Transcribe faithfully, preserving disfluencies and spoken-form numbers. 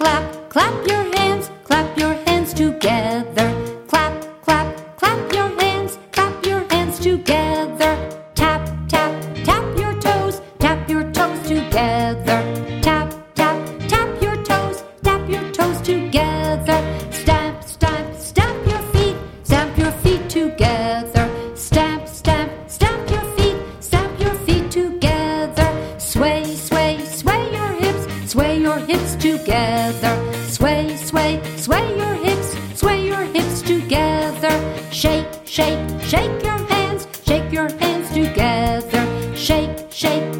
clap, clap your hands, clap your hands together. Clap, clap, clap your hands, clap your hands together. Tap, tap, tap your toes, tap your toes together. Tap, tap, tap your toes, tap your toes together. Stamp, stamp, stamp your feet, stamp your feet together. Stamp, stamp, stamp your feet, stamp your feet together. Sway, sway, sway your hips, sway your hips together. Sway, sway, sway your hips, sway your hips together. Shake, shake, shake your hands, shake your hands together. Shake, shake,